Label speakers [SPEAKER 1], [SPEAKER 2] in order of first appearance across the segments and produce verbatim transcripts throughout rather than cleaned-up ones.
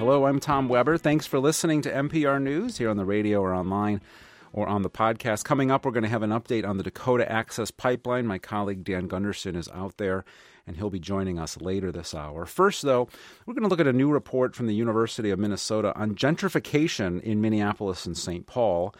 [SPEAKER 1] Hello, I'm Tom Weber. Thanks for listening to N P R News here on the radio or online or on the podcast. Coming up, we're going to have an update on the Dakota Access Pipeline. My colleague Dan Gunderson is out there, and he'll be joining us later this hour. First, though, we're going to look at a new report from the University of Minnesota on gentrification in Minneapolis and Saint Paul.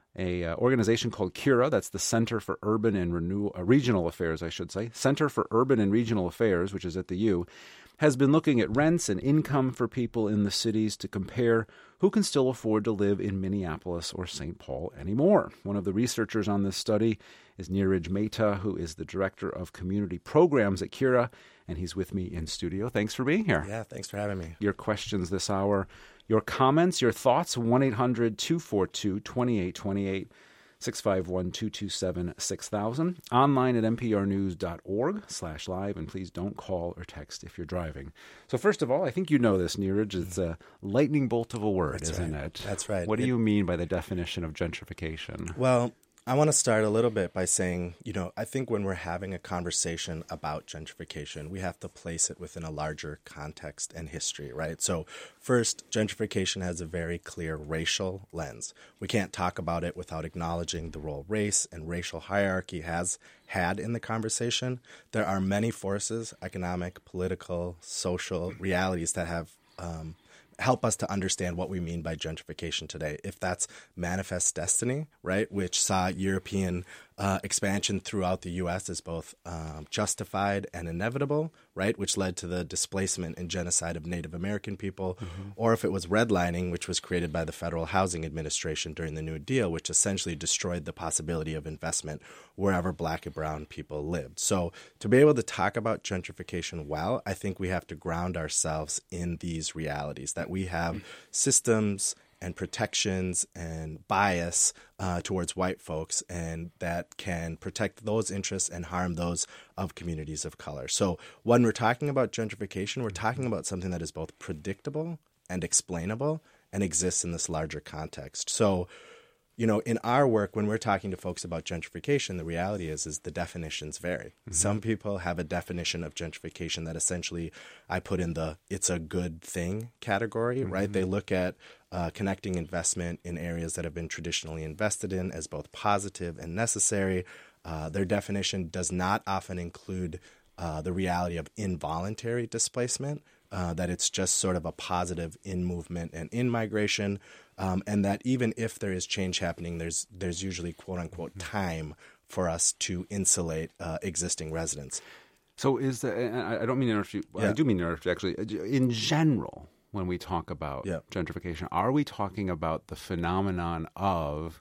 [SPEAKER 1] A uh, organization called CURA, that's the Center for Urban and Renew- uh, Regional Affairs, I should say, Center for Urban and Regional Affairs, which is at the U, has been looking at rents and income for people in the cities to compare who can still afford to live in Minneapolis or Saint Paul anymore. One of the researchers on this study is Neeraj Mehta, who is the Director of Community Programs at CURA, and he's with me in studio. Thanks for being here.
[SPEAKER 2] Yeah, thanks for having me.
[SPEAKER 1] Your questions this hour, your comments, your thoughts, one eight hundred two four two two eight two eight, six five one two two seven six thousand, online at nprnews.org slash live, and please don't call or text if you're driving. So first of all, I think you know this, Neeraj. It's a lightning bolt of a word,
[SPEAKER 2] That's
[SPEAKER 1] isn't
[SPEAKER 2] right.
[SPEAKER 1] it?
[SPEAKER 2] That's right.
[SPEAKER 1] What do
[SPEAKER 2] it,
[SPEAKER 1] you mean by the definition of gentrification?
[SPEAKER 2] Well, I want to start a little bit by saying, you know, I think when we're having a conversation about gentrification, we have to place it within a larger context and history, right? So first, gentrification has a very clear racial lens. We can't talk about it without acknowledging the role race and racial hierarchy has had in the conversation. There are many forces, economic, political, social realities that have um, help us to understand what we mean by gentrification today. If that's Manifest Destiny, right, which saw European uh, expansion throughout the U S as both um, justified and inevitable, right, which led to the displacement and genocide of Native American people, mm-hmm. or if it was redlining, which was created by the Federal Housing Administration during the New Deal, which essentially destroyed the possibility of investment wherever Black and brown people lived. So to be able to talk about gentrification well, I think we have to ground ourselves in these realities, that we have mm-hmm. systems and protections and bias uh, towards white folks, and that can protect those interests and harm those of communities of color. So when we're talking about gentrification, we're talking about something that is both predictable and explainable and exists in this larger context. So, you know, in our work, when we're talking to folks about gentrification, the reality is, is the definitions vary. Mm-hmm. Some people have a definition of gentrification that essentially I put in the it's a good thing category, mm-hmm. right? They look at uh, connecting investment in areas that have been traditionally invested in as both positive and necessary. Uh, their definition does not often include uh, the reality of involuntary displacement, uh, that it's just sort of a positive in movement and in migration. Um, and that even if there is change happening, there's there's usually, quote unquote, time for us to insulate uh, existing residents.
[SPEAKER 1] So is the, I don't mean to interrupt you, yeah. I do mean to interrupt you actually. In general, when we talk about yeah. gentrification, are we talking about the phenomenon of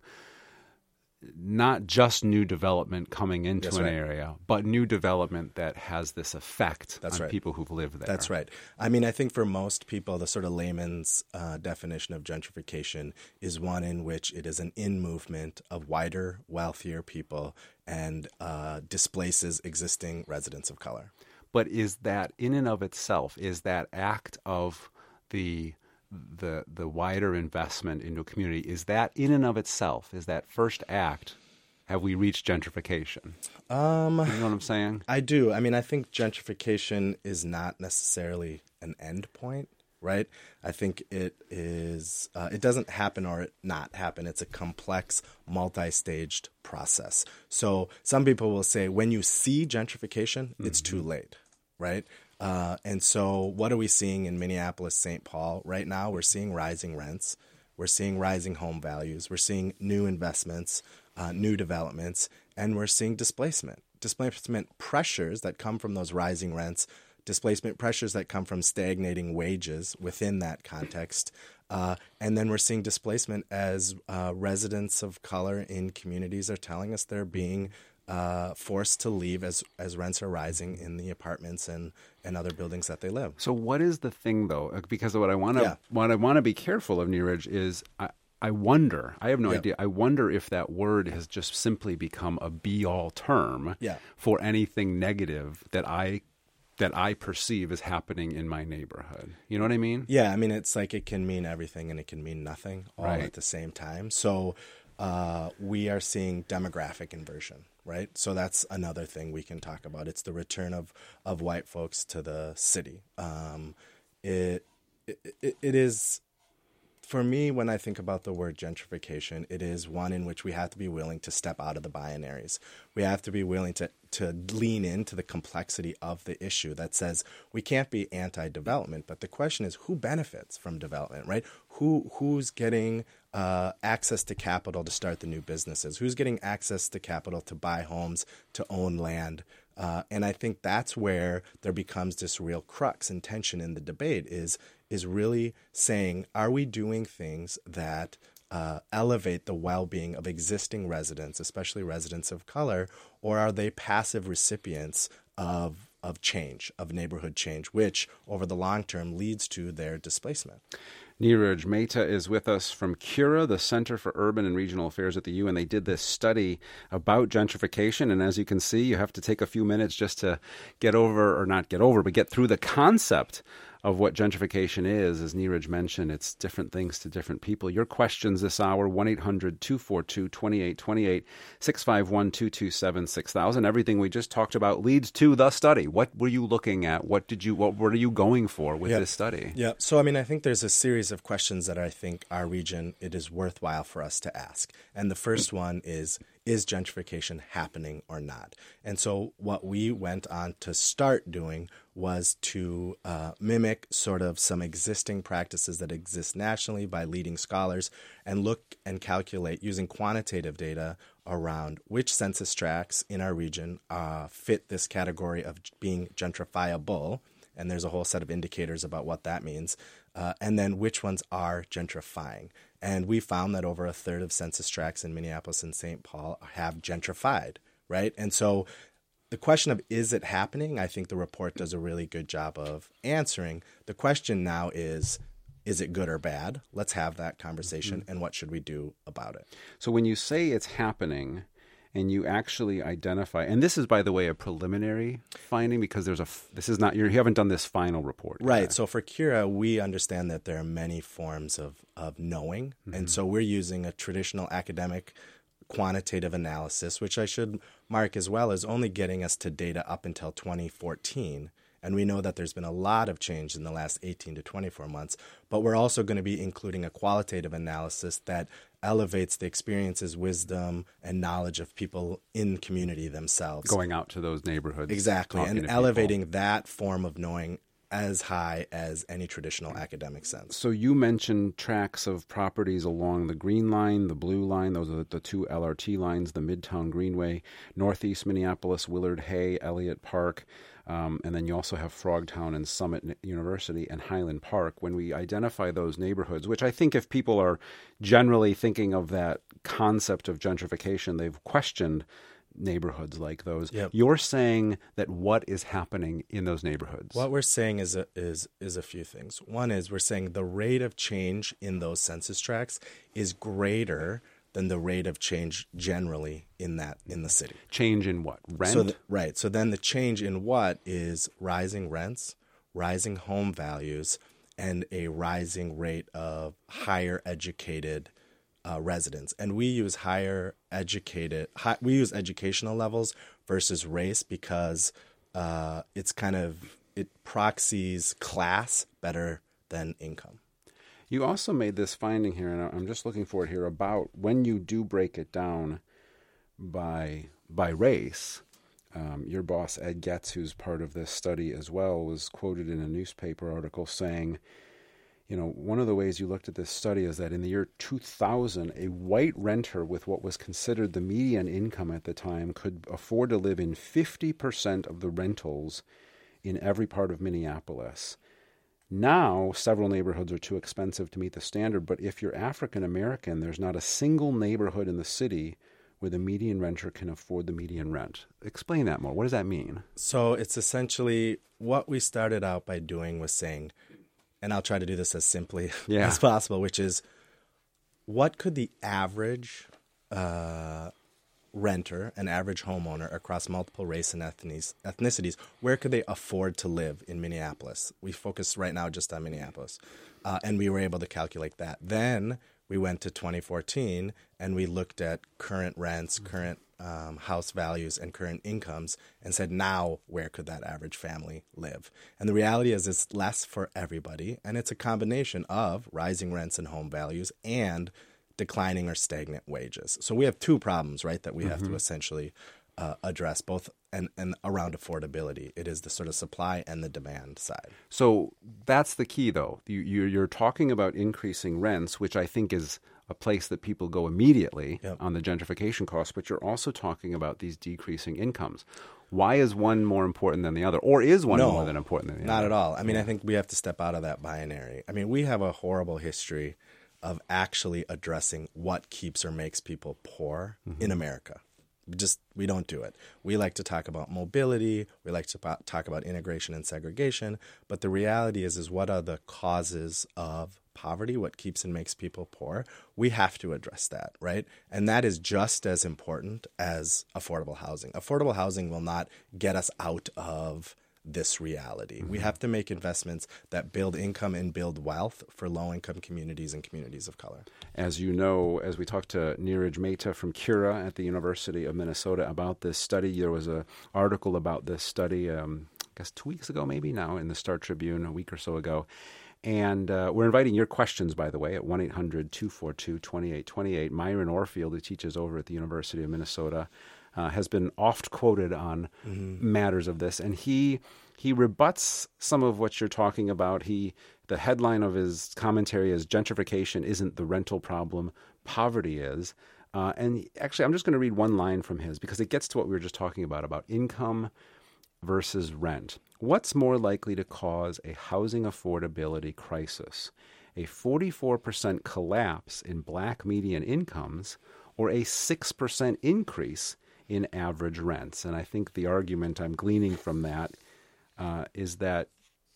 [SPEAKER 1] not just new development coming into That's an right. area, but new development that has this effect
[SPEAKER 2] That's
[SPEAKER 1] on
[SPEAKER 2] right.
[SPEAKER 1] people who've lived there?
[SPEAKER 2] That's right. I mean, I think for most people, the sort of layman's uh, definition of gentrification is one in which it is an in-movement of whiter, wealthier people and uh, displaces existing residents of color.
[SPEAKER 1] But is that, in and of itself, is that act of the the the wider investment into a community, is that in and of itself, is that first act, have we reached gentrification?
[SPEAKER 2] Um,
[SPEAKER 1] you know what I'm saying?
[SPEAKER 2] I do. I mean, I think gentrification is not necessarily an end point, right? I think it is, uh, it doesn't happen or not happen. It's a complex, multi-staged process. So some people will say when you see gentrification, mm-hmm. it's too late, right? Uh, and so what are we seeing in Minneapolis, Saint Paul right now? We're seeing rising rents. We're seeing rising home values. We're seeing new investments, uh, new developments, and we're seeing displacement. Displacement pressures that come from those rising rents, displacement pressures that come from stagnating wages within that context. Uh, and then we're seeing displacement as uh, residents of color in communities are telling us they're being Uh, forced to leave as as rents are rising in the apartments and, and other buildings that they live.
[SPEAKER 1] So what is the thing, though? Because what I want to
[SPEAKER 2] yeah.
[SPEAKER 1] what I want to be careful of, Neeraj, is I, I wonder, I have no
[SPEAKER 2] yeah.
[SPEAKER 1] idea, I wonder if that word has just simply become a be-all term
[SPEAKER 2] yeah.
[SPEAKER 1] for anything negative that I that I perceive as happening in my neighborhood. You know what I mean?
[SPEAKER 2] Yeah, I mean, it's like it can mean everything and it can mean nothing all
[SPEAKER 1] right.
[SPEAKER 2] at the same time. So uh, we are seeing demographic inversion. Right. So that's another thing we can talk about. It's the return of, of white folks to the city. Um, it it, it, it is, for me, when I think about the word gentrification, it is one in which we have to be willing to step out of the binaries. We have to be willing to, to lean into the complexity of the issue that says we can't be anti-development, but the question is who benefits from development, right? Who who's getting uh, access to capital to start the new businesses? Who's getting access to capital to buy homes, to own land? Uh, and I think that's where there becomes this real crux and tension in the debate is is really saying, are we doing things that uh, elevate the well-being of existing residents, especially residents of color, or are they passive recipients of of change, of neighborhood change, which over the long term leads to their displacement?
[SPEAKER 1] Neeraj Mehta is with us from CURA, the Center for Urban and Regional Affairs at the U, and they did this study about gentrification. And as you can see, you have to take a few minutes just to get over, or not get over, but get through the concept of what gentrification is. As Neeraj mentioned, it's different things to different people. Your questions this hour, one eight hundred two four two two eight two eight, six five one two two seven six thousand. Everything we just talked about leads to the study. What were you looking at? What did you? What were you going for with
[SPEAKER 2] yeah.
[SPEAKER 1] this study?
[SPEAKER 2] Yeah. So, I mean, I think there's a series of questions that I think our region, it is worthwhile for us to ask. And the first one is, is gentrification happening or not? And so what we went on to start doing was to uh, mimic sort of some existing practices that exist nationally by leading scholars and look and calculate using quantitative data around which census tracts in our region uh, fit this category of being gentrifiable. And there's a whole set of indicators about what that means. Uh, and then which ones are gentrifying. And we found that over a third of census tracts in Minneapolis and Saint Paul have gentrified, right? And so the question of is it happening, I think the report does a really good job of answering. The question now is, is it good or bad? Let's have that conversation, mm-hmm. and what should we do about it?
[SPEAKER 1] So when you say it's happening and you actually identify, and this is, by the way, a preliminary finding because there's a, this is not, you haven't done this final report.
[SPEAKER 2] Right.
[SPEAKER 1] Yet.
[SPEAKER 2] So for CURA, we understand that there are many forms of, of knowing. Mm-hmm. And so we're using a traditional academic quantitative analysis, which I should mark as well as only getting us to data up until twenty fourteen. And we know that there's been a lot of change in the last eighteen to twenty-four months, but we're also going to be including a qualitative analysis that elevates the experiences, wisdom, and knowledge of people in community themselves.
[SPEAKER 1] Going out to those neighborhoods.
[SPEAKER 2] Exactly, and
[SPEAKER 1] to
[SPEAKER 2] elevating
[SPEAKER 1] people.
[SPEAKER 2] that form of knowing as high as any traditional academic sense.
[SPEAKER 1] So you mentioned tracts of properties along the Green Line, the Blue Line. Those are the two L R T lines, the Midtown Greenway, Northeast Minneapolis, Willard Hay, Elliott Park. Um, and then you also have Frogtown and Summit University and Highland Park. When we identify those neighborhoods, which I think if people are generally thinking of that concept of gentrification, they've questioned neighborhoods like those.
[SPEAKER 2] Yep.
[SPEAKER 1] You're saying that what is happening in those neighborhoods?
[SPEAKER 2] What we're saying is a, is is a few things. One is we're saying the rate of change in those census tracts is greater than the rate of change generally in that in the city.
[SPEAKER 1] Change in what? Rent?
[SPEAKER 2] So the, right. So then the change in what is rising rents, rising home values, and a rising rate of higher educated uh, residents. And we use higher educated, high, we use educational levels versus race because uh, it's kind of, it proxies class better than income.
[SPEAKER 1] You also made this finding here, and I'm just looking for it here, about when you do break it down by by race. Um, your boss, Ed Getz, who's part of this study as well, was quoted in a newspaper article saying, you know, one of the ways you looked at this study is that in the year two thousand, a white renter with what was considered the median income at the time could afford to live in fifty percent of the rentals in every part of Minneapolis. Now, several neighborhoods are too expensive to meet the standard, but if you're African American, there's not a single neighborhood in the city where the median renter can afford the median rent. Explain that more. What does that mean?
[SPEAKER 2] So it's essentially what we started out by doing was saying, and I'll try to do this as simply
[SPEAKER 1] yeah.
[SPEAKER 2] as possible, which is what could the average uh, renter, an average homeowner across multiple race and ethnicities, where could they afford to live in Minneapolis? We focus right now just on Minneapolis, uh, and we were able to calculate that. Then we went to twenty fourteen and we looked at current rents, current um, house values, and current incomes and said, now where could that average family live? And the reality is it's less for everybody, and it's a combination of rising rents and home values and declining or stagnant wages. So we have two problems, right, that we mm-hmm. have to essentially uh, address, both and, and around affordability. It is the sort of supply and the demand side.
[SPEAKER 1] So that's the key, though. You, you're talking about increasing rents, which I think is a place that people go immediately yep. on the gentrification costs, but you're also talking about these decreasing incomes. Why is one more important than the other? Or is one
[SPEAKER 2] no,
[SPEAKER 1] more than important than the
[SPEAKER 2] not
[SPEAKER 1] other?
[SPEAKER 2] Not at all. I mean, I think we have to step out of that binary. I mean, we have a horrible history of actually addressing what keeps or makes people poor mm-hmm. in America. Just, we don't do it. We like to talk about mobility. We like to talk about integration and segregation. But the reality is, is what are the causes of poverty? What keeps and makes people poor? We have to address that, right? And that is just as important as affordable housing. Affordable housing will not get us out of this reality. Mm-hmm. We have to make investments that build income and build wealth for low-income communities and communities of color.
[SPEAKER 1] As you know, as we talked to Neeraj Mehta from Cura at the University of Minnesota about this study, there was an article about this study, um, I guess two weeks ago maybe now, in the Star Tribune, a week or so ago. And uh, we're inviting your questions, by the way, at one eight hundred two four two two eight two eight. Myron Orfield, who teaches over at the University of Minnesota, Uh, has been oft quoted on mm-hmm. matters of this, and he he rebuts some of what you're talking about. He the headline of his commentary is "Gentrification isn't the rental problem, poverty is." Uh, and actually, I'm just going to read one line from his because it gets to what we were just talking about about income versus rent. What's more likely to cause a housing affordability crisis? A forty-four percent collapse in black median incomes, or a six percent increase in average rents? And I think the argument I'm gleaning from that uh, is that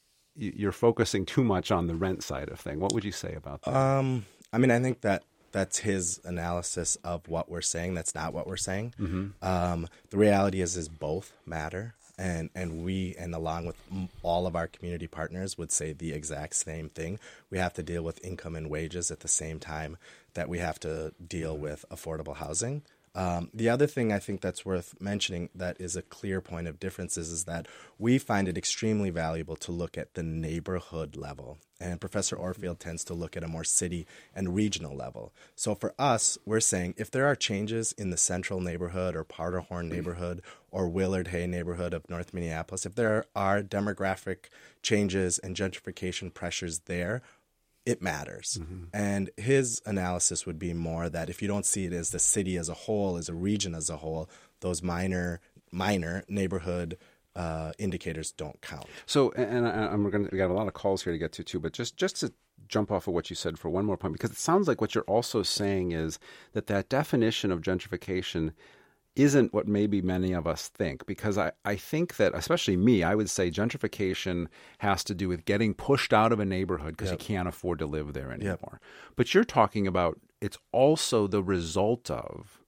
[SPEAKER 1] y- you're focusing too much on the rent side of thing. What would you say about that?
[SPEAKER 2] Um, I mean, I think that that's his analysis of what we're saying. That's not what we're saying. Mm-hmm. Um, the reality is, is both matter. And and we, and along with all of our community partners, would say the exact same thing. We have to deal with income and wages at the same time that we have to deal with affordable housing. Um, the other thing I think that's worth mentioning that is a clear point of difference is, is that we find it extremely valuable to look at the neighborhood level. And Professor Orfield tends to look at a more city and regional level. So for us, we're saying if there are changes in the central neighborhood or Powderhorn neighborhood or Willard Hay neighborhood of North Minneapolis, if there are demographic changes and gentrification pressures there, it matters. Mm-hmm. And his analysis would be more that if you don't see it as the city as a whole, as a region as a whole, those minor, minor neighborhood uh, indicators don't count.
[SPEAKER 1] So, and I, I'm going to, we got a lot of calls here to get to too, but just, just to jump off of what you said for one more point, because it sounds like what you're also saying is that that definition of gentrification isn't what maybe many of us think, because I, I think that, especially me, I would say gentrification has to do with getting pushed out of a neighborhood because yep. you can't afford to live there anymore. Yep. But you're talking about it's also the result of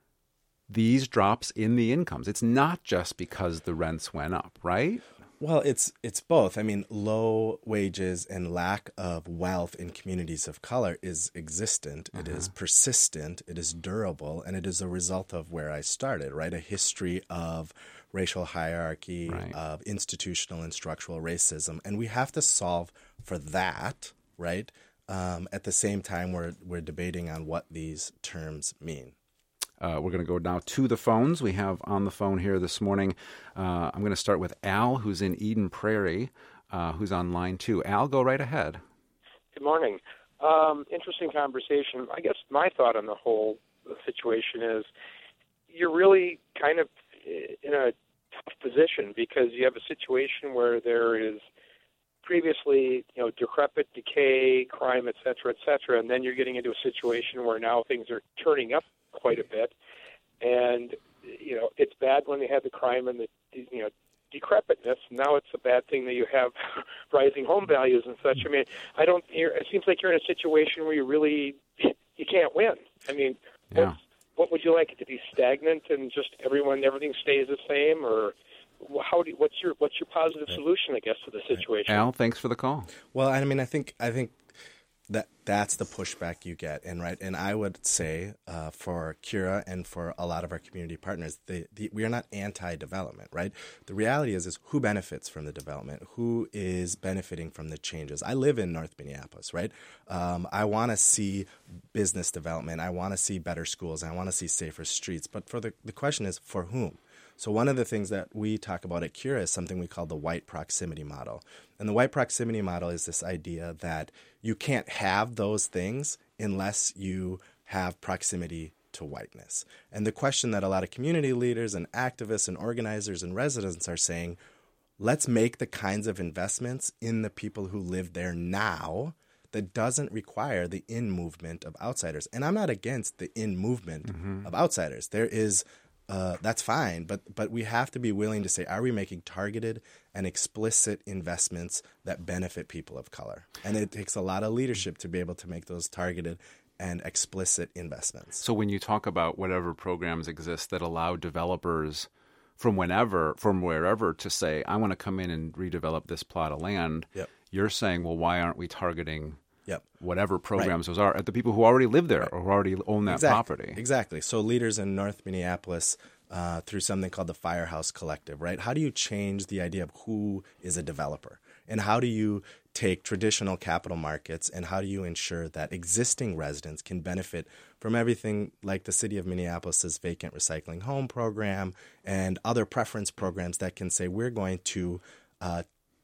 [SPEAKER 1] these drops in the incomes. It's not just because the rents went up, right?
[SPEAKER 2] Well, it's it's both. I mean, low wages and lack of wealth in communities of color is existent. Uh-huh. It is persistent. It is durable. And it is a result of where I started, right? A history of racial hierarchy, right. of institutional and structural racism. And we have to solve for that, right? Um, at the same time, we're we're debating on what these terms mean.
[SPEAKER 1] Uh, we're going to go now to the phones. We have on the phone here this morning. Uh, I'm going to start with Al, who's in Eden Prairie, uh, who's on line two. Al, go right ahead.
[SPEAKER 3] Good morning. Um, interesting conversation. I guess my thought on the whole situation is you're really kind of in a tough position because you have a situation where there is previously, you know, decrepit, decay, crime, et cetera, et cetera, and then you're getting into a situation where now things are turning up quite a bit, and you know it's bad when they had the crime and the you know decrepitness. Now it's a bad thing that you have rising home values and such. I mean, I don't. It seems like you're in a situation where you really you can't win. I mean,
[SPEAKER 1] yeah.
[SPEAKER 3] what would you like it to be stagnant and just everyone everything stays the same, or how do you, what's your what's your positive solution, I guess, to the situation?
[SPEAKER 1] Al, thanks for the call.
[SPEAKER 2] Well, I mean, I think I think. That that's the pushback you get, and right, and I would say uh, for Cura and for a lot of our community partners, the, the, we are not anti-development, right? The reality is, is who benefits from the development, who is benefiting from the changes. I live in North Minneapolis, right? Um, I want to see business development. I want to see better schools. I want to see safer streets. But for the the question is, for whom? So one of the things that we talk about at Cura is something we call the white proximity model. And the white proximity model is this idea that you can't have those things unless you have proximity to whiteness. And the question that a lot of community leaders and activists and organizers and residents are saying, let's make the kinds of investments in the people who live there now that doesn't require the in movement of outsiders. And I'm not against the in movement mm-hmm. of outsiders. There is Uh, that's fine, but but we have to be willing to say, are we making targeted and explicit investments that benefit people of color? And it takes a lot of leadership to be able to make those targeted and explicit investments.
[SPEAKER 1] So when you talk about whatever programs exist that allow developers from whenever, from wherever to say, I want to come in and redevelop this plot of land,
[SPEAKER 2] yep.
[SPEAKER 1] you're saying, well, why aren't we targeting
[SPEAKER 2] Yep.
[SPEAKER 1] whatever programs
[SPEAKER 2] right.
[SPEAKER 1] those are at the people who already live there
[SPEAKER 2] right.
[SPEAKER 1] or who already own that
[SPEAKER 2] exactly.
[SPEAKER 1] property?
[SPEAKER 2] Exactly. So leaders in North Minneapolis uh, through something called the Firehouse Collective, right? How do you change the idea of who is a developer? And how do you take traditional capital markets and how do you ensure that existing residents can benefit from everything like the City of Minneapolis's vacant recycling home program and other preference programs that can say we're going to uh,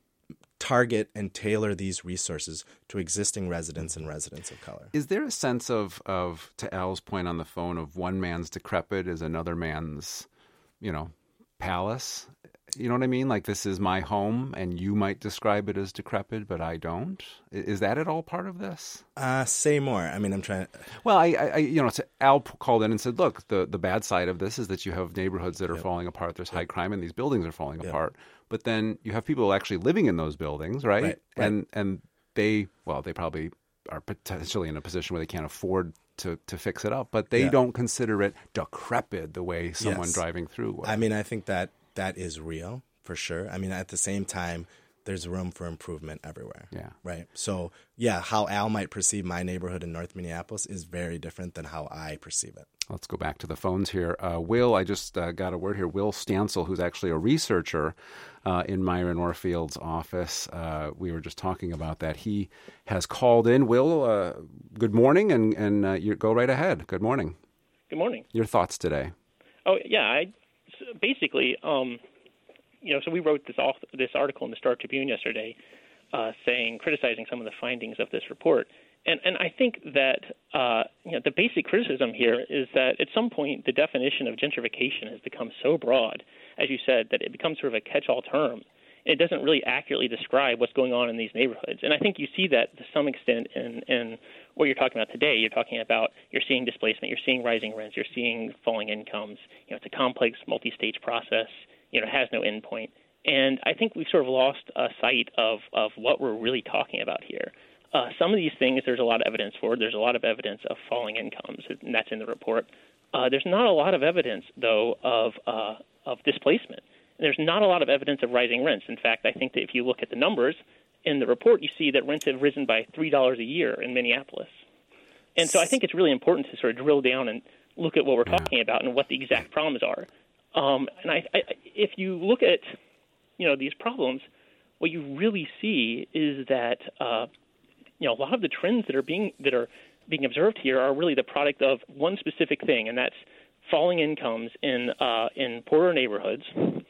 [SPEAKER 2] target and tailor these resources to existing residents and residents of color.
[SPEAKER 1] Is there a sense of, of, to Al's point on the phone, of one man's decrepit is another man's, you know, palace? You know what I mean? Like, this is my home, and you might describe it as decrepit, but I don't. Is that at all part of this?
[SPEAKER 2] Uh, say more. I mean, I'm trying to...
[SPEAKER 1] Well, I, I you know, Al called in and said, look, the, the bad side of this is that you have neighborhoods that are
[SPEAKER 2] yep.
[SPEAKER 1] falling apart. There's yep. high crime, and these buildings are falling
[SPEAKER 2] yep.
[SPEAKER 1] apart. But then you have people actually living in those buildings, right?
[SPEAKER 2] Right, right?
[SPEAKER 1] And and they, well, they probably are potentially in a position where they can't afford to, to fix it up, but they
[SPEAKER 2] yeah.
[SPEAKER 1] don't consider it decrepit the way someone
[SPEAKER 2] yes.
[SPEAKER 1] driving through would.
[SPEAKER 2] I mean, I think that that is real. For sure. I mean, at the same time, there's room for improvement everywhere.
[SPEAKER 1] Yeah.
[SPEAKER 2] Right. So, yeah, how Al might perceive my neighborhood in North Minneapolis is very different than how I perceive it.
[SPEAKER 1] Let's go back to the phones here. Uh, Will, I just uh, got a word here. Will Stansel, who's actually a researcher uh, in Myron Orfield's office. Uh, we were just talking about that. He has called in. Will, uh, good morning, and, and uh, you go right ahead. Good morning.
[SPEAKER 4] Good morning.
[SPEAKER 1] Your thoughts today?
[SPEAKER 4] Oh, yeah. I, basically... Um, You know, so we wrote this off, this article in the Star Tribune yesterday, uh, saying criticizing some of the findings of this report, and and I think that uh, you know the basic criticism here is that at some point the definition of gentrification has become so broad, as you said, that it becomes sort of a catch-all term. It doesn't really accurately describe what's going on in these neighborhoods, and I think you see that to some extent in in what you're talking about today. You're talking about you're seeing displacement, you're seeing rising rents, you're seeing falling incomes. You know, it's a complex, multi-stage process. You know, has no endpoint. And I think we've sort of lost uh, sight of, of what we're really talking about here. Uh, some of these things there's a lot of evidence for. There's a lot of evidence of falling incomes, and that's in the report. Uh, there's not a lot of evidence, though, of uh, of displacement. And there's not a lot of evidence of rising rents. In fact, I think that if you look at the numbers in the report, you see that rents have risen by three dollars a year in Minneapolis. And so I think it's really important to sort of drill down and look at what we're talking about and what the exact problems are. Um, and I, I, if you look at, you know, these problems, what you really see is that, uh, you know, a lot of the trends that are being that are being observed here are really the product of one specific thing, and that's falling incomes in uh, in poorer neighborhoods.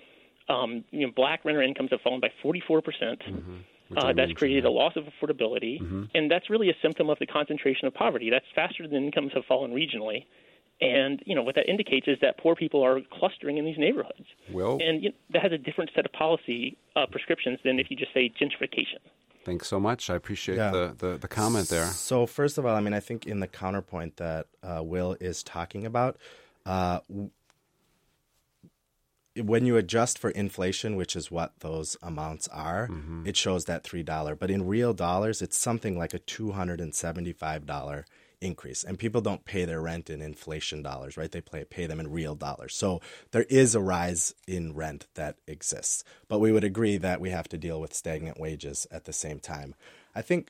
[SPEAKER 4] Um, you know, black renter incomes have fallen by forty-four percent. Mm-hmm. Uh, that's created a loss of affordability, mm-hmm. and that's really a symptom of the concentration of poverty. That's faster than incomes have fallen regionally. And, you know, what that indicates is that poor people are clustering in these neighborhoods.
[SPEAKER 1] Well,
[SPEAKER 4] and you know, that has a different set of policy uh, prescriptions than if you just say gentrification.
[SPEAKER 1] Thanks so much. I appreciate
[SPEAKER 2] yeah.
[SPEAKER 1] the, the, the comment there.
[SPEAKER 2] So first of all, I mean, I think in the counterpoint that uh, Will is talking about, uh, when you adjust for inflation, which is what those amounts are, mm-hmm. it shows that three dollars. But in real dollars, it's something like a two hundred seventy-five dollars increase. And people don't pay their rent in inflation dollars, right? They pay, pay them in real dollars. So there is a rise in rent that exists. But we would agree that we have to deal with stagnant wages at the same time. I think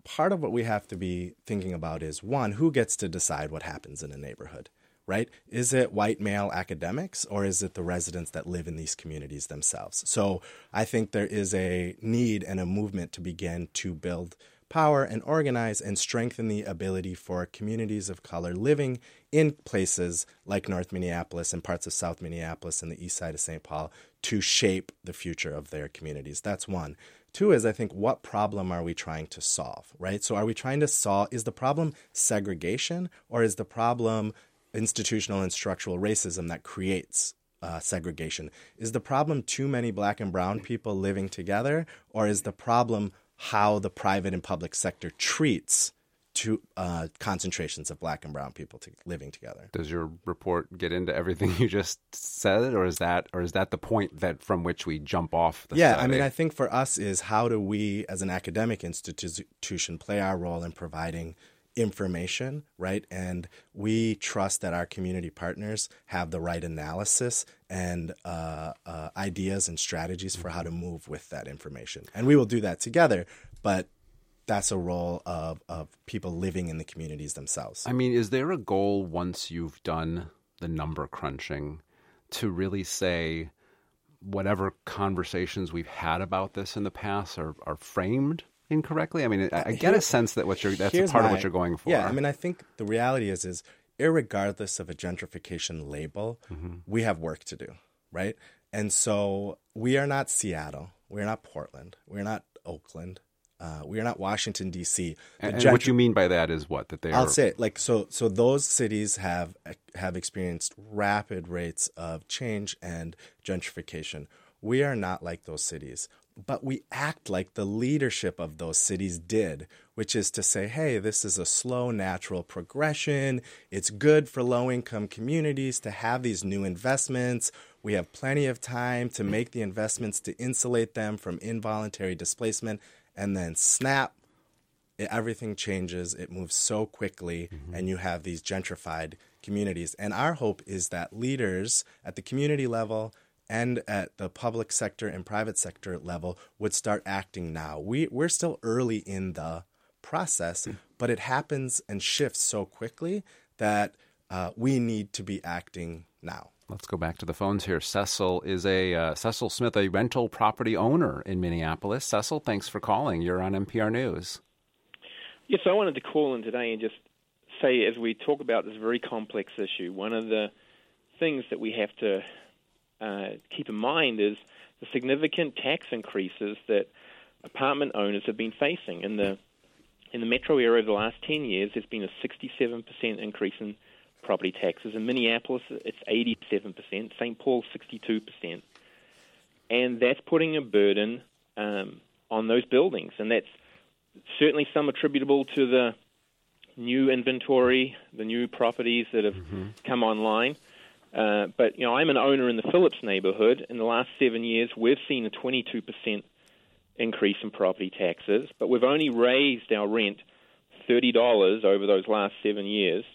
[SPEAKER 2] part of what we have to be thinking about is, one, who gets to decide what happens in a neighborhood, right? Is it white male academics, or is it the residents that live in these communities themselves? So I think there is a need and a movement to begin to build power and organize and strengthen the ability for communities of color living in places like North Minneapolis and parts of South Minneapolis and the east side of Saint Paul to shape the future of their communities. That's one. Two is, I think, what problem are we trying to solve, right? So are we trying to solve, is the problem segregation, or is the problem institutional and structural racism that creates uh, segregation? Is the problem too many black and brown people living together, or is the problem how the private and public sector treats to uh, concentrations of black and brown people to living together?
[SPEAKER 1] Does your report get into everything you just said, or is that or is that the point that from which we jump off the
[SPEAKER 2] Yeah,
[SPEAKER 1] study?
[SPEAKER 2] I mean, I think for us is, how do we as an academic institution play our role in providing information, right? And we trust that our community partners have the right analysis and uh, uh, ideas and strategies for how to move with that information. And we will do that together, but that's a role of, of people living in the communities themselves.
[SPEAKER 1] I mean, is there a goal once you've done the number crunching to really say whatever conversations we've had about this in the past are, are framed incorrectly? I mean, I, I get a sense that what you're that's a part
[SPEAKER 2] my,
[SPEAKER 1] of what you're going for.
[SPEAKER 2] Yeah, I mean, I think the reality is, is irregardless of a gentrification label, mm-hmm. we have work to do, right? And so we are not Seattle, we're not Portland, we're not Oakland, uh, we are not Washington, D C.
[SPEAKER 1] And,
[SPEAKER 2] gentr-
[SPEAKER 1] and what you mean by that is what? That they
[SPEAKER 2] I'll
[SPEAKER 1] are...
[SPEAKER 2] say it, like, so so those cities have have experienced rapid rates of change and gentrification. We are not like those cities. But we act like the leadership of those cities did, which is to say, hey, this is a slow, natural progression. It's good for low-income communities to have these new investments. We have plenty of time to make the investments to insulate them from involuntary displacement. And then snap, it, everything changes. It moves so quickly, mm-hmm. and you have these gentrified communities. And our hope is that leaders at the community level and at the public sector and private sector level would start acting now. We, we're still early in the process, but it happens and shifts so quickly that uh, we need to be acting now.
[SPEAKER 1] Let's go back to the phones here. Cecil is a uh, Cecil Smith, a rental property owner in Minneapolis. Cecil, thanks for calling. You're on N P R News.
[SPEAKER 5] Yes, I wanted to call in today and just say, as we talk about this very complex issue, one of the things that we have to Uh, keep in mind is the significant tax increases that apartment owners have been facing. In the in the metro area over the last ten years, there's been a sixty-seven percent increase in property taxes. In Minneapolis, it's eighty-seven percent. Saint Paul, sixty-two percent. And that's putting a burden um, on those buildings. And that's certainly some attributable to the new inventory, the new properties that have mm-hmm. come online. Uh, but, you know, I'm an owner in the Phillips neighborhood. In the last seven years, we've seen a twenty-two percent increase in property taxes, but we've only raised our rent thirty dollars over those last seven years.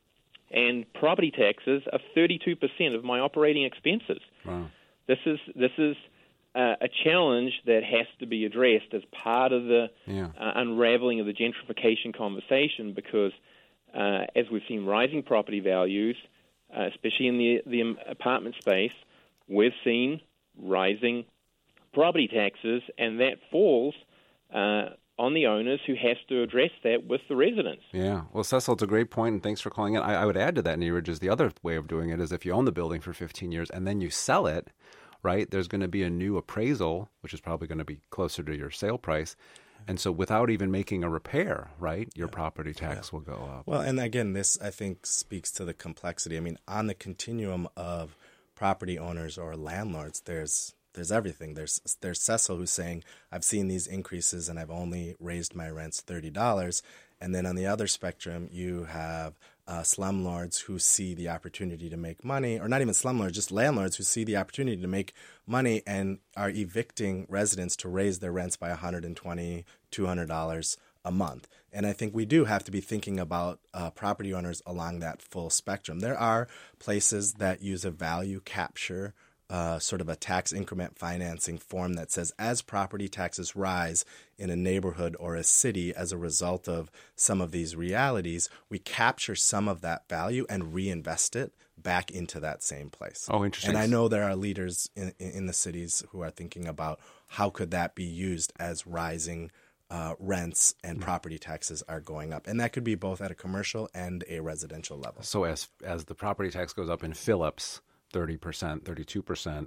[SPEAKER 5] And property taxes are thirty-two percent of my operating expenses.
[SPEAKER 1] Wow.
[SPEAKER 5] This is this is uh, a challenge that has to be addressed as part of the
[SPEAKER 1] yeah.
[SPEAKER 5] uh, unraveling of the gentrification conversation, because uh, as we've seen rising property values, Uh, especially in the the apartment space, we've seen rising property taxes, and that falls uh, on the owners, who has to address that with the residents.
[SPEAKER 1] Yeah. Well, Cecil, it's a great point, and thanks for calling in. I, I would add to that, Neeraj, is the other way of doing it is if you own the building for fifteen years and then you sell it, right, there's going to be a new appraisal, which is probably going to be closer to your sale price. And so without even making a repair, right, your yeah. property tax yeah. will go up.
[SPEAKER 2] Well, and again, this, I think, speaks to the complexity. I mean, on the continuum of property owners or landlords, there's there's everything. There's there's Cecil, who's saying, I've seen these increases and I've only raised my rents thirty dollars. And then on the other spectrum, you have uh, slumlords who see the opportunity to make money, or not even slumlords, just landlords who see the opportunity to make money and are evicting residents to raise their rents by one hundred twenty dollars, two hundred dollars a month. And I think we do have to be thinking about uh, property owners along that full spectrum. There are places that use a value capture uh, sort of a tax increment financing form that says as property taxes rise in a neighborhood or a city as a result of some of these realities, we capture some of that value and reinvest it back into that same place.
[SPEAKER 1] Oh, interesting.
[SPEAKER 2] And I know there are leaders in, in the cities who are thinking about how could that be used as rising uh, rents and mm-hmm. property taxes are going up. And that could be both at a commercial and a residential level.
[SPEAKER 1] So as as the property tax goes up in Phillips, thirty percent, thirty-two percent,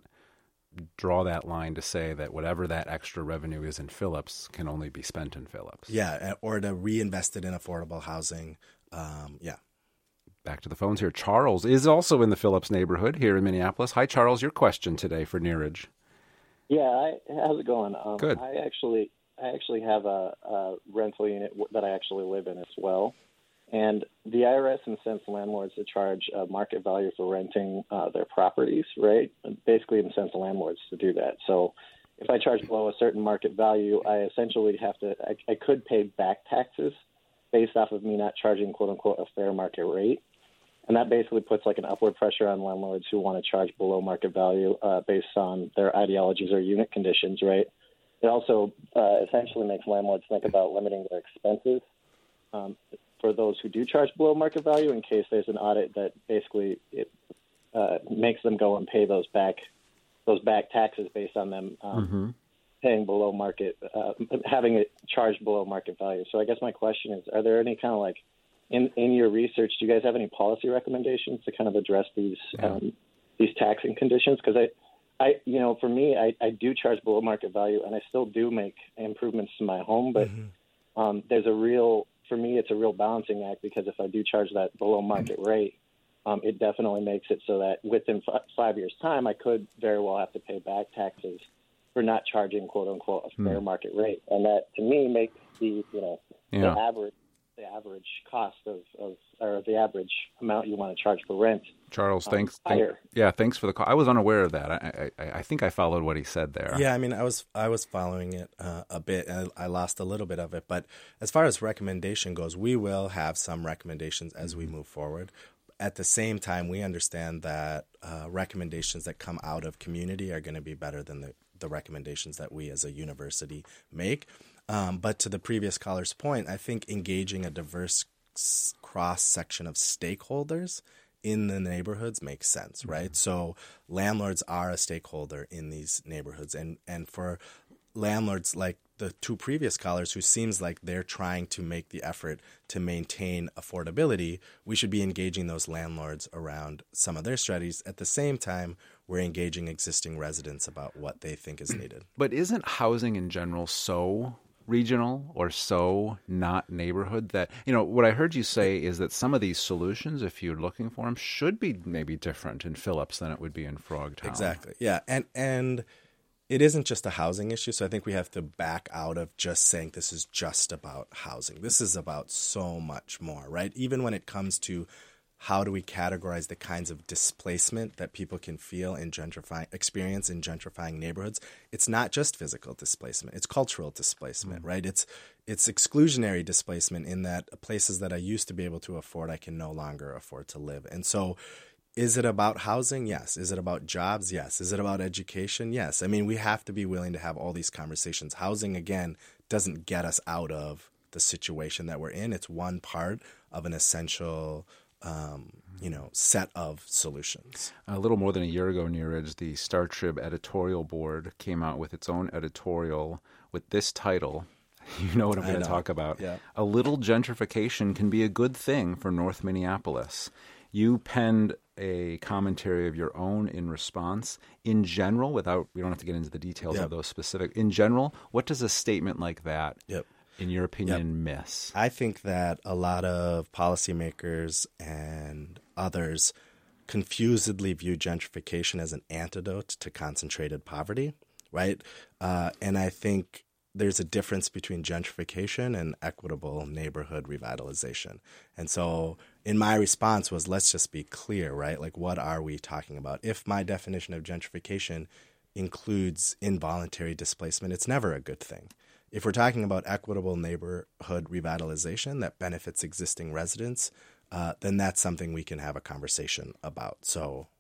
[SPEAKER 1] draw that line to say that whatever that extra revenue is in Phillips can only be spent in Phillips.
[SPEAKER 2] Yeah, or to reinvest it in affordable housing. Um, yeah.
[SPEAKER 1] Back to the phones here. Charles is also in the Phillips neighborhood here in Minneapolis. Hi, Charles. Your question today for Neeraj.
[SPEAKER 6] Yeah, I, how's it going? Um,
[SPEAKER 1] Good.
[SPEAKER 6] I actually, I actually have a, a rental unit that I actually live in as well, and the I R S incents landlords to charge a market value for renting uh, their properties, right? Basically, incents landlords to do that. So, if I charge below a certain market value, I essentially have to. I, I could pay back taxes based off of me not charging "quote unquote" a fair market rate. And that basically puts like an upward pressure on landlords who want to charge below market value uh, based on their ideologies or unit conditions, right? It also uh, essentially makes landlords think about limiting their expenses um, for those who do charge below market value in case there's an audit that basically it uh, makes them go and pay those back those back taxes based on them um, mm-hmm. paying below market, uh, having it charged below market value. So I guess my question is, are there any kind of like In in your research, do you guys have any policy recommendations to kind of address these yeah. um, these taxing conditions? Because I, I, you know, for me, I, I do charge below market value, and I still do make improvements to my home. But mm-hmm. um, there's a real, for me, it's a real balancing act because if I do charge that below market mm-hmm. rate, um, it definitely makes it so that within f- five years' time, I could very well have to pay back taxes for not charging "quote unquote" a fair mm-hmm. market rate, and that to me makes the you know yeah. the average. the average cost of, of or the average amount you want to charge for rent.
[SPEAKER 1] Charles,
[SPEAKER 6] um,
[SPEAKER 1] thanks. Thank, yeah, thanks for the call. I was unaware of that. I, I I think I followed what he said there.
[SPEAKER 2] Yeah, I mean, I was I was following it uh, a bit. I, I lost a little bit of it, but as far as recommendation goes, we will have some recommendations as we move forward. At the same time, we understand that uh, recommendations that come out of community are going to be better than the, the recommendations that we as a university make. Um, but to the previous caller's point, I think engaging a diverse cross-section of stakeholders in the neighborhoods makes sense, right? Mm-hmm. So landlords are a stakeholder in these neighborhoods. And, and for landlords like the two previous callers who seems like they're trying to make the effort to maintain affordability, we should be engaging those landlords around some of their strategies. At the same time, we're engaging existing residents about what they think is needed.
[SPEAKER 1] But isn't housing in general so regional or so not neighborhood that, you know, what I heard you say is that some of these solutions, if you're looking for them, should be maybe different in Phillips than it would be in Frogtown.
[SPEAKER 2] Exactly. Yeah. And, and it isn't just a housing issue. So I think we have to back out of just saying this is just about housing. This is about so much more, right? Even when it comes to how do we categorize the kinds of displacement that people can feel in gentrifying, experience in gentrifying neighborhoods? It's not just physical displacement; it's cultural displacement, mm-hmm. right? It's it's exclusionary displacement in that places that I used to be able to afford, I can no longer afford to live. And so, is it about housing? Yes. Is it about jobs? Yes. Is it about education? Yes. I mean, we have to be willing to have all these conversations. Housing, again, doesn't get us out of the situation that we're in. It's one part of an essential Um, you know, set of solutions.
[SPEAKER 1] A little more than a year ago, Neeraj, the Star Trib editorial board came out with its own editorial with this title. You know what I'm going to talk about.
[SPEAKER 2] Yeah.
[SPEAKER 1] A little gentrification can be a good thing for North Minneapolis. You penned a commentary of your own in response. In general, without, we don't have to get into the details
[SPEAKER 2] yep.
[SPEAKER 1] of those specific. In general, what does a statement like that
[SPEAKER 2] yep.
[SPEAKER 1] in your opinion,
[SPEAKER 2] yep.
[SPEAKER 1] miss?
[SPEAKER 2] I think that a lot of policymakers and others confusedly view gentrification as an antidote to concentrated poverty, right? Uh, and I think there's a difference between gentrification and equitable neighborhood revitalization. And so in my response was, let's just be clear, right? Like, what are we talking about? If my definition of gentrification includes involuntary displacement, it's never a good thing. If we're talking about equitable neighborhood revitalization that benefits existing residents, uh, then that's something we can have a conversation about. So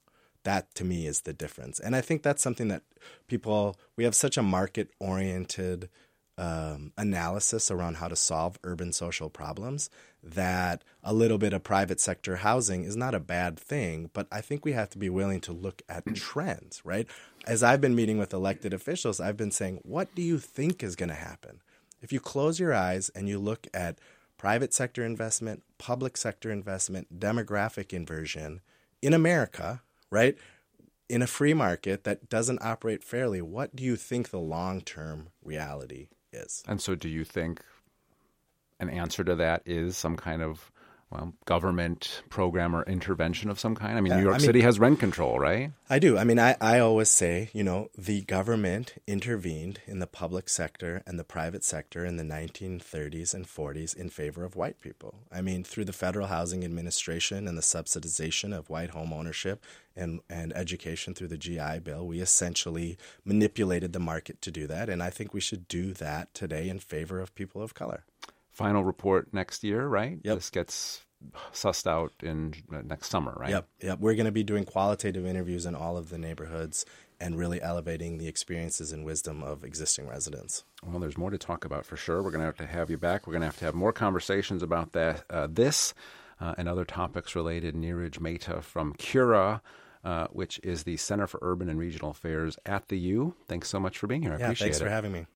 [SPEAKER 2] That, to me, is the difference. And I think that's something that people, we have such a market-oriented um, analysis around how to solve urban social problems that a little bit of private sector housing is not a bad thing. But I think we have to be willing to look at trends, right? As I've been meeting with elected officials, I've been saying, what do you think is going to happen? If you close your eyes and you look at private sector investment, public sector investment, demographic inversion in America, right, in a free market that doesn't operate fairly, what do you think the long-term reality is?
[SPEAKER 1] And so do you think an answer to that is some kind of, well, government program or intervention of some kind? I mean,
[SPEAKER 2] Yeah,
[SPEAKER 1] New York
[SPEAKER 2] I mean,
[SPEAKER 1] City has rent control, right?
[SPEAKER 2] I do. I mean, I, I always say, you know, the government intervened in the public sector and the private sector in the nineteen thirties and forties in favor of white people. I mean, through the Federal Housing Administration and the subsidization of white home ownership and, and education through the G I Bill, we essentially manipulated the market to do that. And I think we should do that today in favor of people of color.
[SPEAKER 1] Final report next year, right?
[SPEAKER 2] Yep.
[SPEAKER 1] This gets sussed out in uh, next summer, right?
[SPEAKER 2] Yep, yep. We're going to be doing qualitative interviews in all of the neighborhoods and really elevating the experiences and wisdom of existing residents.
[SPEAKER 1] Well, there's more to talk about for sure. We're going to have to have you back. We're going to have to have more conversations about that, uh, this uh, and other topics related. Neeraj Mehta from CURA, uh, which is the Center for Urban and Regional Affairs at the U. Thanks so much for being here. I
[SPEAKER 2] yeah,
[SPEAKER 1] appreciate it.
[SPEAKER 2] Thanks for having me.